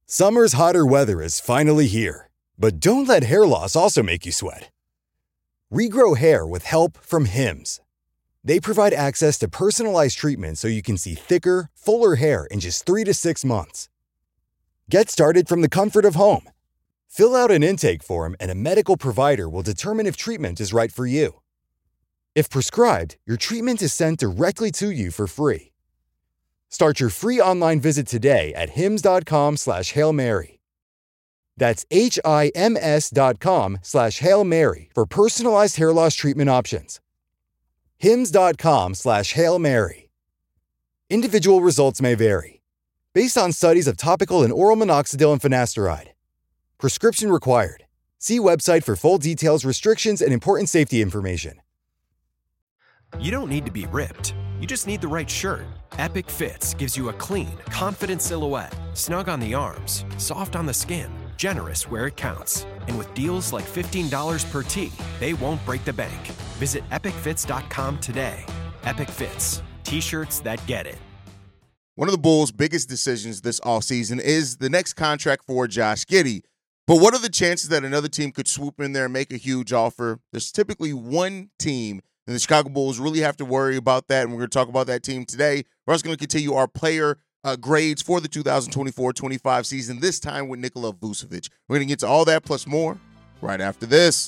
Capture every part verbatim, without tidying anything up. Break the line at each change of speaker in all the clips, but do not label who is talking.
Summer's hotter weather is finally here, but don't let hair loss also make you sweat. Regrow hair with help from Hims. They provide access to personalized treatment so you can see thicker, fuller hair in just three to six months. Get started from the comfort of home. Fill out an intake form and a medical provider will determine if treatment is right for you. If prescribed, your treatment is sent directly to you for free. Start your free online visit today at hims.com slash Hail Mary. That's H-I-M-S dot com slash Hail Mary for personalized hair loss treatment options. Hims.com slash Hail Mary. Individual results may vary. Based on studies of topical and oral minoxidil and finasteride. Prescription required. See website for full details, restrictions, and important safety information.
You don't need to be ripped. You just need the right shirt. Epic Fits gives you a clean, confident silhouette, snug on the arms, soft on the skin, generous where it counts. And with deals like fifteen dollars per tee, they won't break the bank. Visit epic fits dot com today. Epic Fits. T-shirts that get it.
One of the Bulls' biggest decisions this offseason is the next contract for Josh Giddey. But what are the chances that another team could swoop in there and make a huge offer? There's typically one team, and the Chicago Bulls really have to worry about that, and we're going to talk about that team today. We're also going to continue our player uh, grades for the two thousand twenty-four twenty-five season, this time with Nikola Vucevic. We're going to get to all that plus more right after this.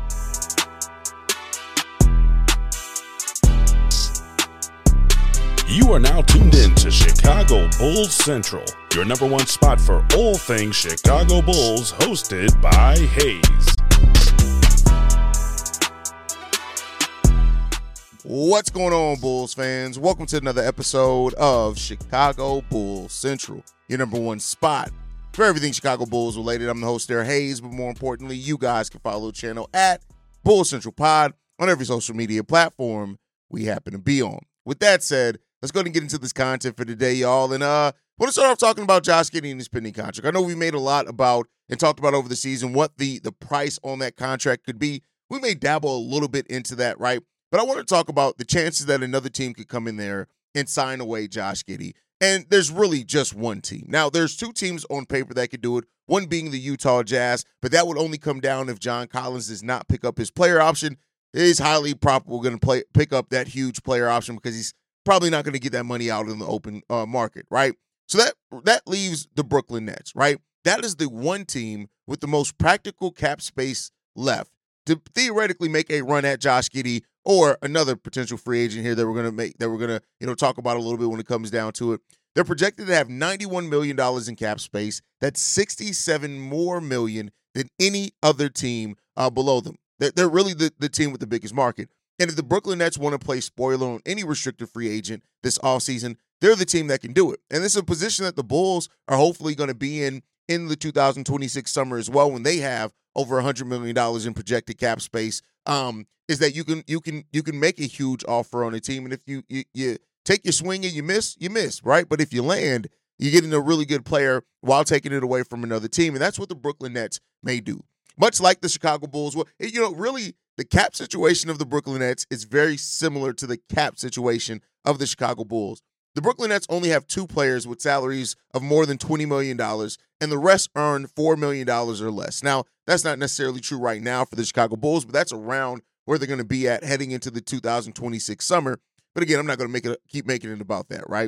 You are now tuned in to Chicago Bulls Central, your number one spot for all things Chicago Bulls, hosted by Hayes.
What's going on, Bulls fans? Welcome to another episode of Chicago Bulls Central, your number one spot for everything Chicago Bulls related. I'm the host there, Hayes, but more importantly, you guys can follow the channel at Bulls Central Pod on every social media platform we happen to be on. With that said, let's go ahead and get into this content for today, y'all. And uh, I want to start off talking about Josh Giddey and his pending contract. I know we made a lot about and talked about over the season what the, the price on that contract could be. We may dabble a little bit into that, right? But I want to talk about the chances that another team could come in there and sign away Josh Giddey. And there's really just one team. Now, there's two teams on paper that could do it, one being the Utah Jazz, but that would only come down if John Collins does not pick up his player option. It is highly probable going to play pick up that huge player option because he's probably not going to get that money out in the open uh, market, right? So that that leaves the Brooklyn Nets, right? That is the one team with the most practical cap space left to theoretically make a run at Josh Giddey or another potential free agent here that we're going to make, that we're going to, you know, talk about a little bit when it comes down to it. They're projected to have ninety-one million dollars in cap space. That's sixty-seven more million than any other team uh, below them. They're, they're really the, the team with the biggest market. And if the Brooklyn Nets want to play spoiler on any restricted free agent this offseason, they're the team that can do it. And this is a position that the Bulls are hopefully going to be in in the two thousand twenty-six summer as well, when they have over one hundred million dollars in projected cap space, um, is that you can you can you can make a huge offer on a team. And if you, you you take your swing and you miss, you miss, right? But if you land, you're getting a really good player while taking it away from another team. And that's what the Brooklyn Nets may do. Much like the Chicago Bulls. Well, you know, really, the cap situation of the Brooklyn Nets is very similar to the cap situation of the Chicago Bulls. The Brooklyn Nets only have two players with salaries of more than twenty million dollars, and the rest earn four million dollars or less. Now, that's not necessarily true right now for the Chicago Bulls, but that's around where they're going to be at heading into the two thousand twenty-six summer. But again, I'm not going to make it keep making it about that, right?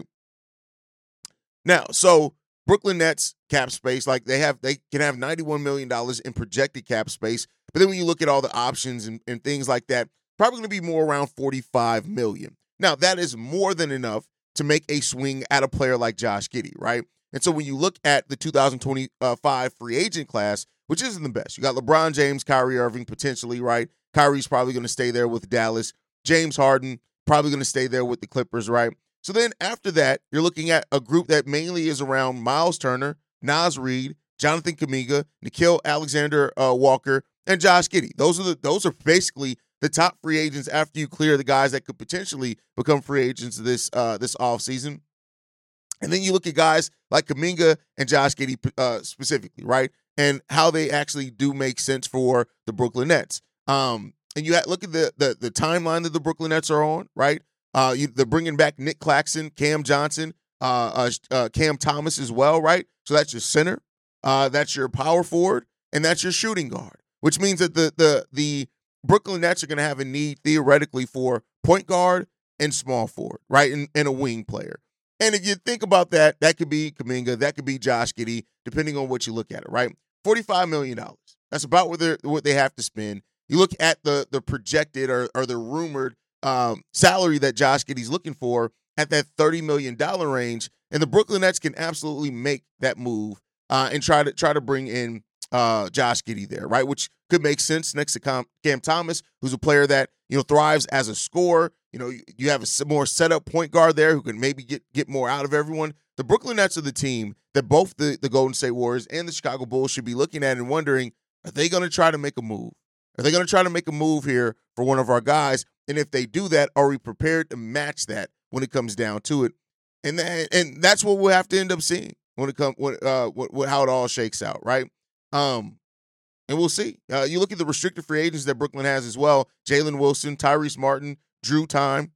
Now, so Brooklyn Nets cap space, like they have, they can have ninety-one million dollars in projected cap space. But then when you look at all the options and, and things like that, probably going to be more around forty-five million dollars. Now, that is more than enough to make a swing at a player like Josh Giddey, right? And so when you look at the two thousand twenty-five free agent class, which isn't the best, you got LeBron James, Kyrie Irving potentially, right? Kyrie's probably going to stay there with Dallas. James Harden probably going to stay there with the Clippers, right? So then after that, you're looking at a group that mainly is around Miles Turner, Naz Reid, Jonathan Kuminga, Nickeil Alexander uh, Walker, and Josh Giddey. Those are the those are basically the top free agents after you clear the guys that could potentially become free agents this uh, this offseason. And then you look at guys like Kuminga and Josh Giddey uh, specifically, right? And how they actually do make sense for the Brooklyn Nets. Um, and you look at the, the the timeline that the Brooklyn Nets are on, right? Uh, you, they're bringing back Nick Claxton, Cam Johnson, uh, uh, uh, Cam Thomas as well, right? So that's your center. uh, that's your power forward, and that's your shooting guard, which means that the the the Brooklyn Nets are going to have a need theoretically for point guard and small forward, right, and, and a wing player. And if you think about that, that could be Kuminga, that could be Josh Giddey, depending on what you look at it, right? forty-five million dollars. That's about what they what they have to spend. You look at the the projected or, or the rumored um, salary that Josh Giddey's looking for at that thirty million dollars range, and the Brooklyn Nets can absolutely make that move uh, and try to try to bring in uh, Josh Giddey there, right? Which could make sense next to Cam, Cam Thomas, who's a player that you know thrives as a scorer. You know, you, you have a more setup point guard there who can maybe get get more out of everyone. The Brooklyn Nets are the team that both the, the Golden State Warriors and the Chicago Bulls should be looking at and wondering, are they going to try to make a move? Are they going to try to make a move here for one of our guys? And if they do that, are we prepared to match that when it comes down to it? And that, and that's what we'll have to end up seeing when it comes when uh what, what, how it all shakes out, right? Um, and we'll see. Uh, you look at the restricted free agents that Brooklyn has as well: Jalen Wilson, Tyrese Martin, Drew Time,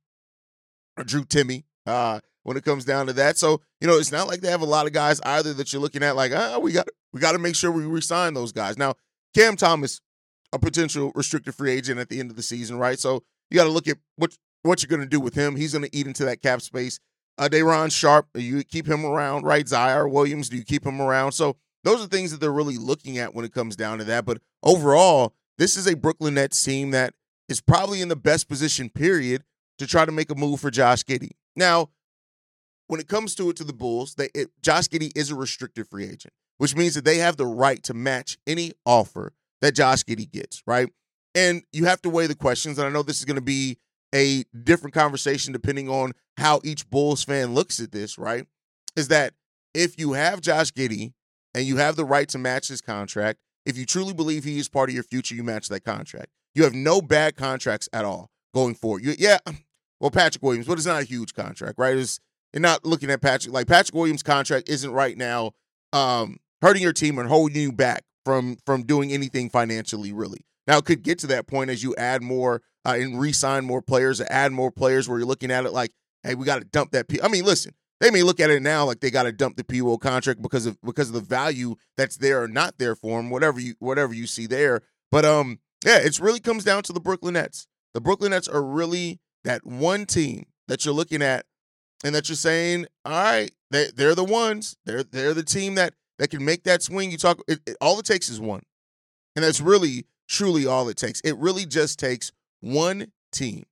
or Drew Timmy. Uh, when it comes down to that, so you know it's not like they have a lot of guys either that you're looking at like, ah, we got we got to make sure we re-sign those guys. Now, Cam Thomas, a potential restricted free agent at the end of the season, right? So you got to look at what what you're going to do with him. He's going to eat into that cap space. Uh, Day'Ron Sharpe, you keep him around, right? Zaire Williams, do you keep him around? So those are things that they're really looking at when it comes down to that. But overall, this is a Brooklyn Nets team that is probably in the best position, period, to try to make a move for Josh Giddey. Now, when it comes to it to the Bulls, they, it, Josh Giddey is a restricted free agent, which means that they have the right to match any offer that Josh Giddey gets, right? And you have to weigh the questions, and I know this is going to be a different conversation depending on how each Bulls fan looks at this, right? Is that if you have Josh Giddey and you have the right to match his contract, if you truly believe he is part of your future, you match that contract. You have no bad contracts at all going forward. You, yeah, well, Patrick Williams, but it's not a huge contract, right? It's, you're not looking at Patrick. Like, Patrick Williams' contract isn't right now um, hurting your team and holding you back from, from doing anything financially, really. Now, it could get to that point as you add more uh, and re-sign more players or add more players where you're looking at it like, hey, we got to dump that P. I mean, listen, they may look at it now like they got to dump the P O contract because of because of the value that's there or not there for them, whatever you whatever you see there. But um, yeah, it really comes down to the Brooklyn Nets. The Brooklyn Nets are really that one team that you're looking at and that you're saying, all right, they they're the ones. They're they're the team that that can make that swing. You talk. It, it, all it takes is one, and that's really truly all it takes. It really just takes one team,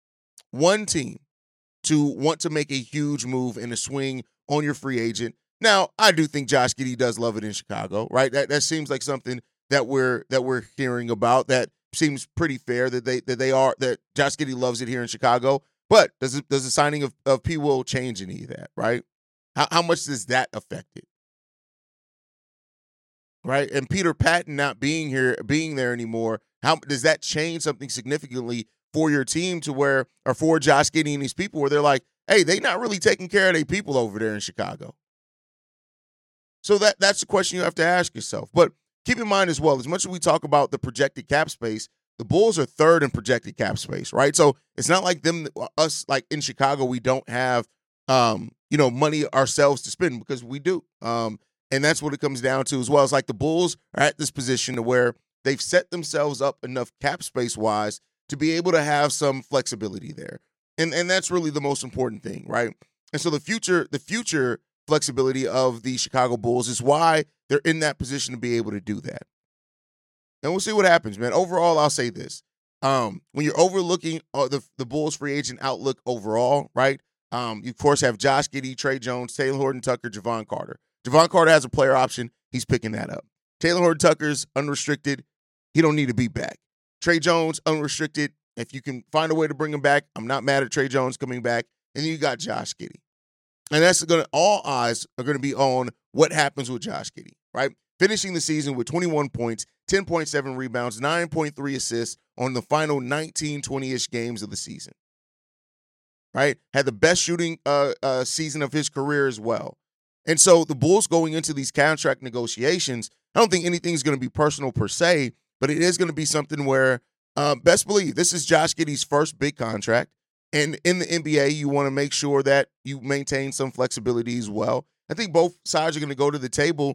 one team to want to make a huge move and a swing on your free agent. Now, I do think Josh Giddey does love it in Chicago, right? That that seems like something that we're that we're hearing about. That seems pretty fair that they that they are that Josh Giddey loves it here in Chicago. But does it, does the signing of, of P. Will change any of that, right? How how much does that affect it? Right? And Peter Patton not being here, being there anymore, how does that change something significantly for your team to where, or for Josh Giddey and these people where they're like, hey, they not really taking care of their people over there in Chicago? So that that's the question you have to ask yourself. But keep in mind as well, as much as we talk about the projected cap space, the Bulls are third in projected cap space, right? So it's not like them, us, like in Chicago, we don't have, um, you know, money ourselves to spend because we do. Um, and that's what it comes down to as well. It's like the Bulls are at this position to where they've set themselves up enough cap space-wise to be able to have some flexibility there. And and that's really the most important thing, right? And so the future, the future flexibility of the Chicago Bulls is why they're in that position to be able to do that. And we'll see what happens, man. Overall, I'll say this. Um, when you're overlooking uh, the, the Bulls free agent outlook overall, right, um, you, of course, have Josh Giddey, Trey Jones, Taylor Horton-Tucker, Javon Carter. Javon Carter has a player option. He's picking that up. Taylor Horton-Tucker's unrestricted. He don't need to be back. Trey Jones, unrestricted. If you can find a way to bring him back, I'm not mad at Trey Jones coming back. And then you got Josh Giddey. And that's going to, all eyes are going to be on what happens with Josh Giddey, right? Finishing the season with twenty-one points, ten point seven rebounds, nine point three assists on the final nineteen, twenty-ish games of the season, right? Had the best shooting uh, uh, season of his career as well. And so the Bulls going into these contract negotiations, I don't think anything's going to be personal per se, but it is going to be something where, uh, best believe, this is Josh Giddey's first big contract. And in the N B A, you want to make sure that you maintain some flexibility as well. I think both sides are going to go to the table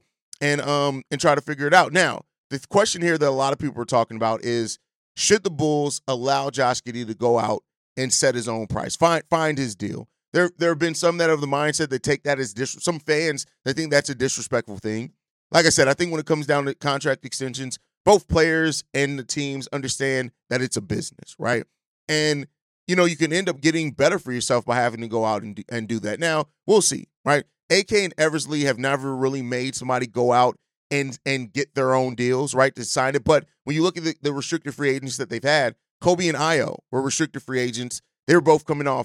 and um and try to figure it out. Now, the question here that a lot of people are talking about is, should the Bulls allow Josh Giddey to go out and set his own price, find find his deal? There there have been some that have the mindset that take that as dis- some fans that think that's a disrespectful thing. Like I said, I think when it comes down to contract extensions, both players and the teams understand that it's a business, right? And you know, you can end up getting better for yourself by having to go out and do, and do that. Now, we'll see, right? A K and Eversley have never really made somebody go out and and get their own deals, right, to sign it. But when you look at the, the restricted free agents that they've had, Kobe and Ayo were restricted free agents. They were both coming off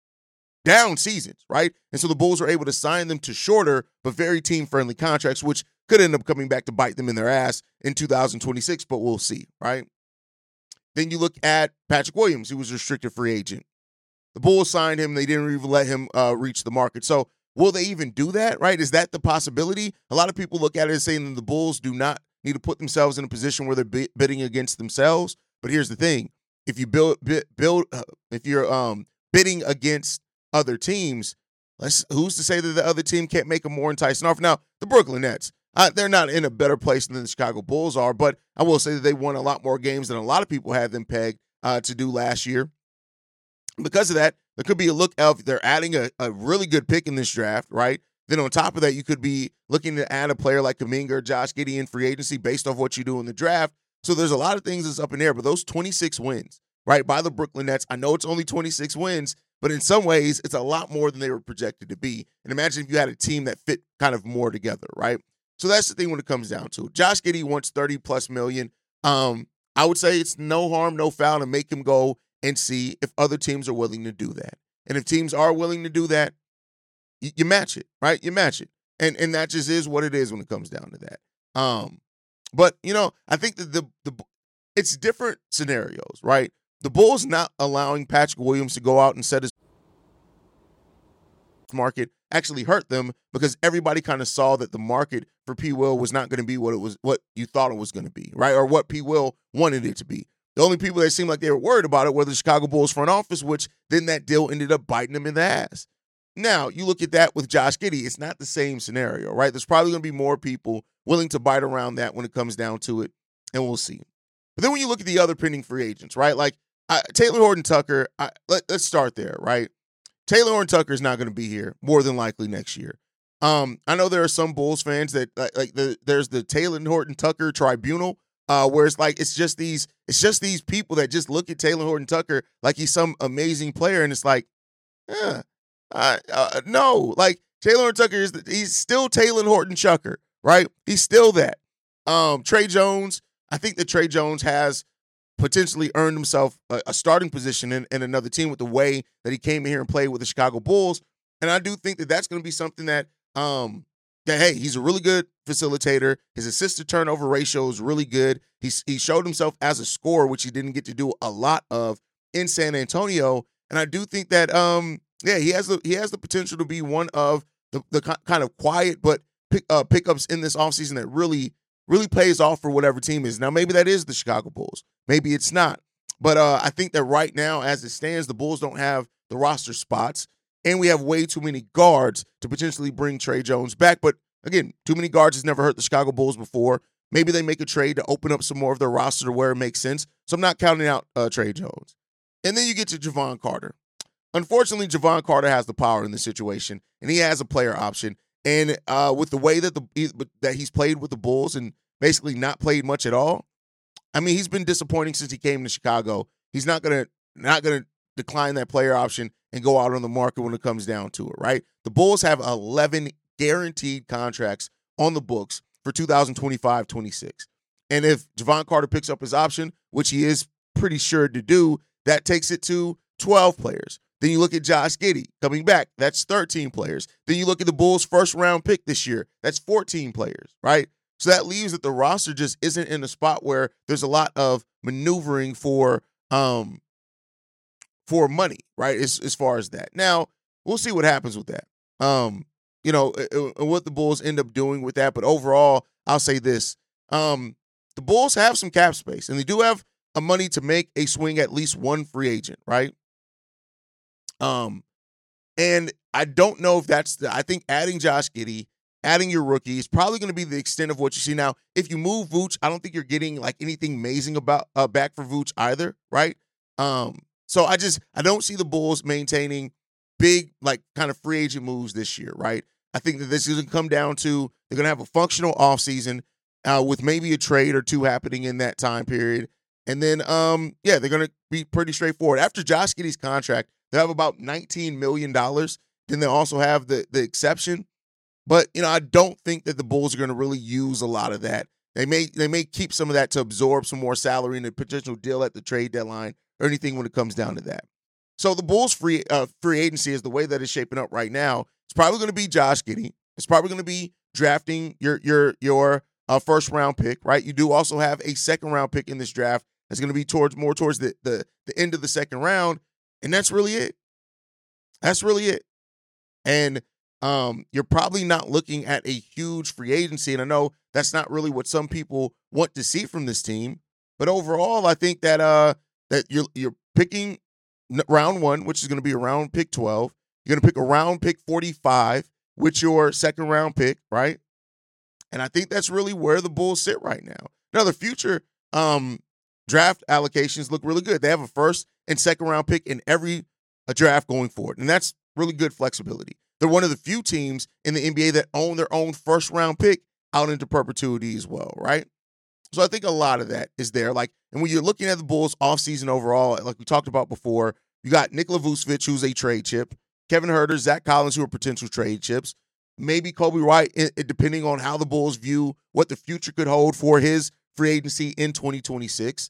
down seasons, right? And so the Bulls were able to sign them to shorter but very team-friendly contracts, which could end up coming back to bite them in their ass in two thousand twenty-six, but we'll see, right? Then you look at Patrick Williams, who was a restricted free agent. The Bulls signed him. They didn't even let him uh, reach the market. So will they even do that, right? Is that the possibility? A lot of people look at it as saying that the Bulls do not need to put themselves in a position where they're bidding against themselves. But here's the thing. If you build, build uh, if you're um, bidding against other teams, let's, who's to say that the other team can't make a more enticing offer? Now, the Brooklyn Nets, Uh, they're not in a better place than the Chicago Bulls are, but I will say that they won a lot more games than a lot of people had them pegged uh, to do last year. Because of that, there could be a look of they're adding a, a really good pick in this draft, right? Then on top of that, you could be looking to add a player like Kuminga or Josh Giddey in free agency based off what you do in the draft. So there's a lot of things that's up in there, but those twenty-six wins, right, by the Brooklyn Nets, I know it's only twenty-six wins, but in some ways, it's a lot more than they were projected to be. And imagine if you had a team that fit kind of more together, right? So that's the thing when it comes down to it. Josh Giddey wants thirty plus million. Um, I would say it's no harm, no foul to make him go and see if other teams are willing to do that. And if teams are willing to do that, you, you match it, right? You match it. And and that just is what it is when it comes down to that. Um, but, you know, I think that the the it's different scenarios, right? The Bulls not allowing Patrick Williams to go out and set his market actually hurt them because everybody kind of saw that the market for P. Will was not going to be what it was, what you thought it was going to be, right? Or what P. Will wanted it to be. The only people that seemed like they were worried about it were the Chicago Bulls front office, which then that deal ended up biting them in the ass. Now, you look at that with Josh Giddey, it's not the same scenario, right? There's probably going to be more people willing to bite around that when it comes down to it, and we'll see. But then when you look at the other pending free agents, right? Like I, Taylor Horton-Tucker, I, let, let's start there, right? Taylor Horton-Tucker is not going to be here more than likely next year. Um, I know there are some Bulls fans that like, like the, there's the Taylor Horton-Tucker tribunal, uh, where it's like it's just these it's just these people that just look at Taylor Horton-Tucker like he's some amazing player, and it's like, yeah, uh, uh, no, like Taylor Horton-Tucker is the, he's still Taylor Horton-Tucker, right? He's still that. Um, Trey Jones, I think that Trey Jones has potentially earned himself a, a starting position in, in another team with the way that he came in here and played with the Chicago Bulls. And I do think that that's going to be something that, um, that, hey, he's a really good facilitator. His assist to turnover ratio is really good. He's, he showed himself as a scorer, which he didn't get to do a lot of in San Antonio. And I do think that, um, yeah, he has the, he has the potential to be one of the, the kind of quiet but pick, uh, pickups in this offseason that really, really pays off for whatever team is. Now, maybe that is the Chicago Bulls. Maybe it's not. But uh, I think that right now, as it stands, the Bulls don't have the roster spots, and we have way too many guards to potentially bring Trey Jones back. But, again, too many guards has never hurt the Chicago Bulls before. Maybe they make a trade to open up some more of their roster to where it makes sense. So I'm not counting out uh, Trey Jones. And then you get to Javon Carter. Unfortunately, Javon Carter has the power in this situation, and he has a player option. And uh, with the way that the that he's played with the Bulls and basically not played much at all, I mean, he's been disappointing since he came to Chicago. He's not gonna not gonna decline that player option and go out on the market when it comes down to it, right? The Bulls have eleven guaranteed contracts on the books for two thousand twenty-five twenty-six. And if Javon Carter picks up his option, which he is pretty sure to do, that takes it to twelve players. Then you look at Josh Giddey coming back. That's thirteen players. Then you look at the Bulls' first-round pick this year. That's fourteen players, right? So that leaves that the roster just isn't in a spot where there's a lot of maneuvering for um for money, right, as, as far as that. Now, we'll see what happens with that. Um, you know, and what the Bulls end up doing with that. But overall, I'll say this. Um, the Bulls have some cap space, and they do have a money to make a swing at least one free agent, right? Um, and I don't know if that's the, I think adding Josh Giddey, adding your rookie is probably going to be the extent of what you see. Now, if you move Vooch, I don't think you're getting like anything amazing about uh, back for Vooch either, right? Um, so I just I don't see the Bulls maintaining big like kind of free agent moves this year, right? I think that this is going to come down to they're going to have a functional offseason uh, with maybe a trade or two happening in that time period. And then, um, yeah, they're going to be pretty straightforward. After Josh Giddey's contract, they have about nineteen million dollars. Then they also have the the exception. But, you know, I don't think that the Bulls are going to really use a lot of that. They may they may keep some of that to absorb some more salary and a potential deal at the trade deadline or anything when it comes down to that. So the Bulls' free uh, free agency is the way that it's shaping up right now. It's probably going to be Josh Giddey. It's probably going to be drafting your your your uh, first round pick, right? You do also have a second round pick in this draft that's going to be towards more towards the, the the end of the second round, and that's really it. That's really it. And um, you're probably not looking at a huge free agency, and I know that's not really what some people want to see from this team. But overall, I think that uh that you're you're picking round one, which is going to be around pick twelve. You're going to pick around pick forty-five with your second round pick, right? And I think that's really where the Bulls sit right now. Now, the future um, draft allocations look really good. They have a first and second round pick in every uh, draft going forward, and that's really good flexibility. They're one of the few teams in the N B A that own their own first round pick out into perpetuity as well, right? So I think a lot of that is there. Like, and when you're looking at the Bulls offseason overall, like we talked about before, you got Nikola Vucevic, who's a trade chip, Kevin Huerter, Zach Collins, who are potential trade chips, maybe Kobe White, it, it, depending on how the Bulls view what the future could hold for his free agency in twenty twenty-six.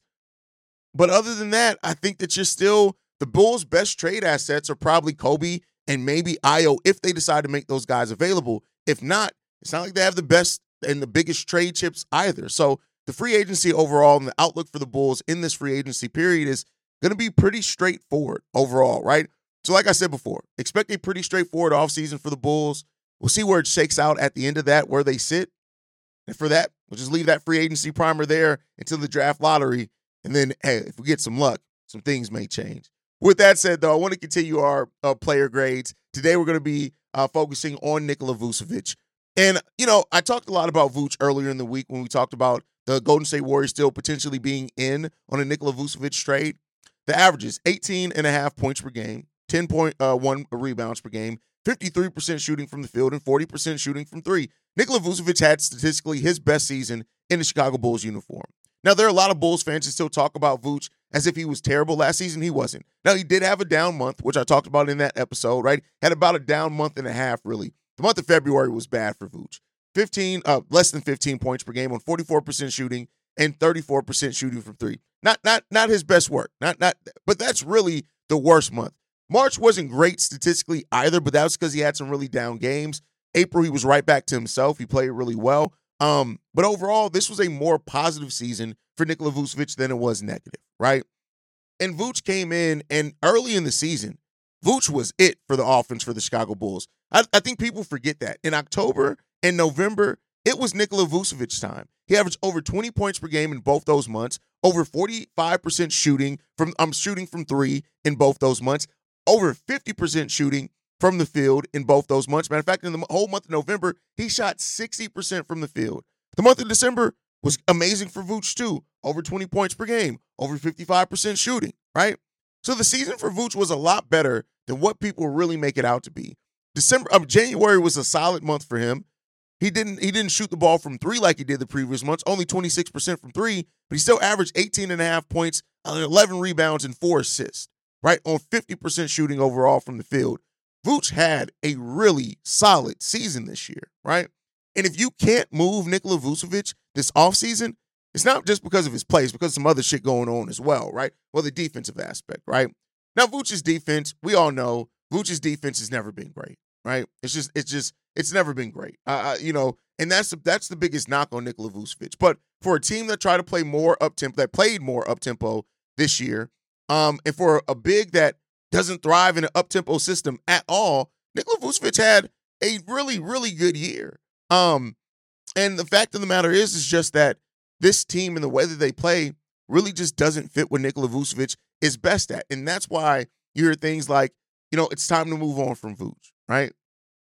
But other than that, I think that you're still, the Bulls' best trade assets are probably Kobe and maybe Ayo if they decide to make those guys available. If not, it's not like they have the best and the biggest trade chips either. So the free agency overall and the outlook for the Bulls in this free agency period is going to be pretty straightforward overall, right? So like I said before, expect a pretty straightforward offseason for the Bulls. We'll see where it shakes out at the end of that, where they sit. And for that, we'll just leave that free agency primer there until the draft lottery. And then, hey, if we get some luck, some things may change. With that said, though, I want to continue our uh, player grades. Today we're going to be uh, focusing on Nikola Vucevic. And, you know, I talked a lot about Vooch earlier in the week when we talked about the Golden State Warriors still potentially being in on a Nikola Vucevic trade. The averages, eighteen and a half points per game, ten point one rebounds per game, fifty-three percent shooting from the field, and forty percent shooting from three. Nikola Vucevic had statistically his best season in the Chicago Bulls uniform. Now, there are a lot of Bulls fans who still talk about Vooch as if he was terrible last season. He wasn't. Now, he did have a down month, which I talked about in that episode, right? Had about a down month and a half, really. The month of February was bad for Vooch. fifteen, uh, less than fifteen points per game on forty-four percent shooting and thirty-four percent shooting from three. Not, not, not his best work. Not, not, but that's really the worst month. March wasn't great statistically either, but that was because he had some really down games. April, he was right back to himself. He played really well. Um, but overall, this was a more positive season for Nikola Vucevic than it was negative, right? And Vooch came in, and early in the season, Vooch was it for the offense for the Chicago Bulls. I, I think people forget that. In October and November, it was Nikola Vucevic time. He averaged over twenty points per game in both those months, over forty-five percent shooting from I'm um, shooting from three in both those months, over fifty percent shooting from the field in both those months. Matter of fact, in the whole month of November, he shot sixty percent from the field. The month of December was amazing for Vooch too, over twenty points per game, over fifty-five percent shooting, right? So the season for Vooch was a lot better than what people really make it out to be. December, um, January was a solid month for him. He didn't he didn't shoot the ball from three like he did the previous months, only twenty-six percent from three, but he still averaged eighteen and a half points, eleven rebounds, and four assists, right? On fifty percent shooting overall from the field. Vooch had a really solid season this year, right? And if you can't move Nikola Vucevic this offseason, it's not just because of his play, it's because of some other shit going on as well, right? Well, the defensive aspect, right? Now, Vooch's defense, we all know Vooch's defense has never been great, right? It's just, it's just, it's never been great. Uh, you know, and that's the, that's the biggest knock on Nikola Vucevic. But for a team that tried to play more up-tempo, that played more up-tempo this year, um, and for a big that doesn't thrive in an up-tempo system at all, Nikola Vucevic had a really, really good year. Um, and the fact of the matter is, is just that this team and the way that they play really just doesn't fit what Nikola Vucevic is best at. And that's why you hear things like, you know, it's time to move on from Vooch, right?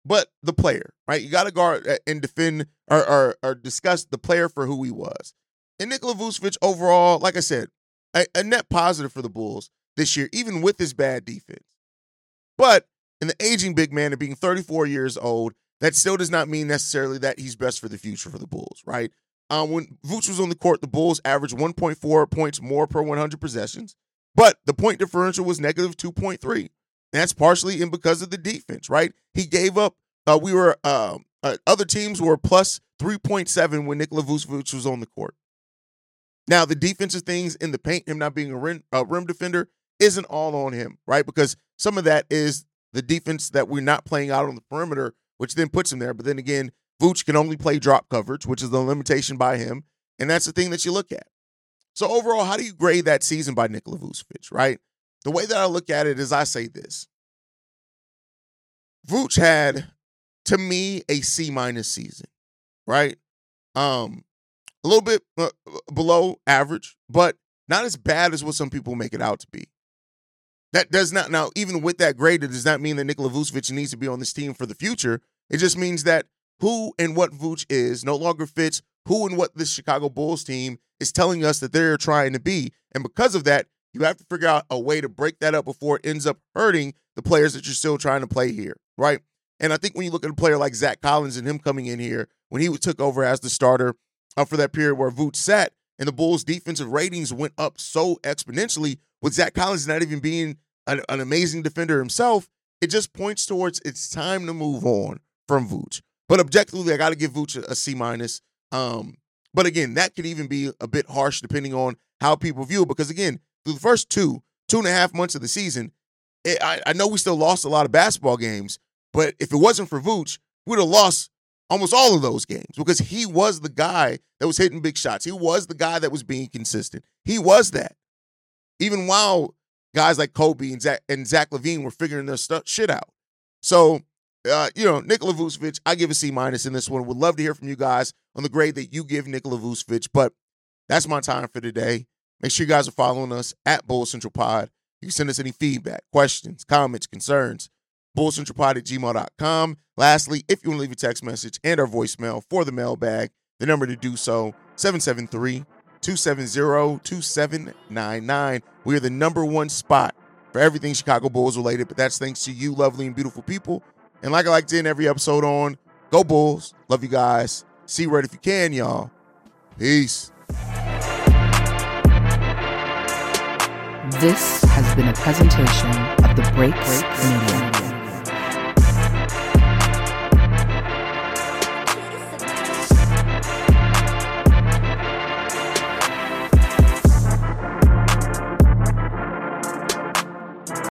but the player, right? You got to guard and defend or, or, or discuss the player for who he was. And Nikola Vucevic overall, like I said, a, a net positive for the Bulls this year, even with his bad defense. But in the aging big man and being thirty-four years old, that still does not mean necessarily that he's best for the future for the Bulls, right? Um, when Vooch was on the court, the Bulls averaged one point four points more per one hundred possessions, but the point differential was negative two point three. And that's partially in because of the defense, right? He gave up, uh, we were, uh, uh, other teams were plus three point seven when Nikola Vucevic was on the court. Now, the defensive things in the paint, him not being a rim, uh, rim defender, isn't all on him, right? Because some of that is the defense that we're not playing out on the perimeter, which then puts him there. But then again, Vooch can only play drop coverage, which is the limitation by him. And that's the thing that you look at. So overall, how do you grade that season by Nikola Vucevic, right? The way that I look at it is I say this. Vooch had, to me, a C-minus season, right? Um, a little bit uh, below average, but not as bad as what some people make it out to be. That does not, now, even with that grade, it does not mean that Nikola Vucevic needs to be on this team for the future. It just means that who and what Vooch is no longer fits who and what this Chicago Bulls team is telling us that they're trying to be. And because of that, you have to figure out a way to break that up before it ends up hurting the players that you're still trying to play here, right? And I think when you look at a player like Zach Collins and him coming in here, when he took over as the starter uh, for that period where Vooch sat, and the Bulls' defensive ratings went up so exponentially with Zach Collins not even being an, an amazing defender himself, it just points towards it's time to move on from Vooch. But objectively, I got to give Vooch a, a C minus. Um, but again, that could even be a bit harsh depending on how people view it. Because again, through the first two, two and a half months of the season, it, I, I know we still lost a lot of basketball games, but if it wasn't for Vooch, we'd have lost almost all of those games because he was the guy that was hitting big shots. He was the guy that was being consistent. He was that. Even while guys like Kobe and Zach, and Zach LaVine were figuring their stuff, shit out. So, uh, you know, Nikola Vucevic, I give a C minus in this one. Would love to hear from you guys on the grade that you give Nikola Vucevic, but that's my time for today. Make sure you guys are following us at Bulls Central Pod. You can send us any feedback, questions, comments, concerns, bulls central pod at gmail dot com. Lastly, if you want to leave a text message and our voicemail for the mailbag, the number to do so, seven seven three, two seven zero, two seven nine nine. We are the number one spot for everything Chicago Bulls related, but that's thanks to you lovely and beautiful people. And like I like to end every episode on, go Bulls. Love you guys. See red if you can, y'all. Peace.
This has been a presentation of the Break Break Media.